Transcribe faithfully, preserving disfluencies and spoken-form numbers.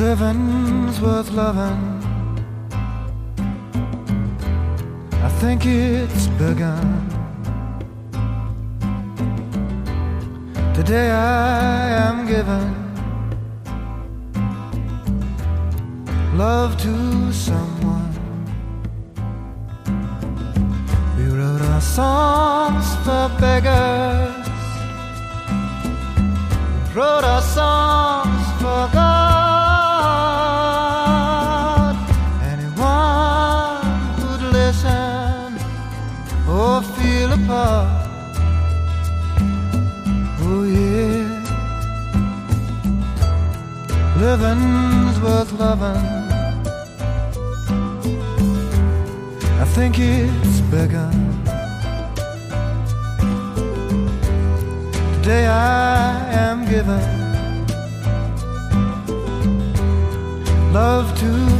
Living's worth loving. I think it's begun. Today I am giving love to someone. We wrote our songs for beggars, wrote our songs for God. Anyone who'd listen or feel a part. Oh yeah, living's worth loving. I think it's begun. Today I am giving love to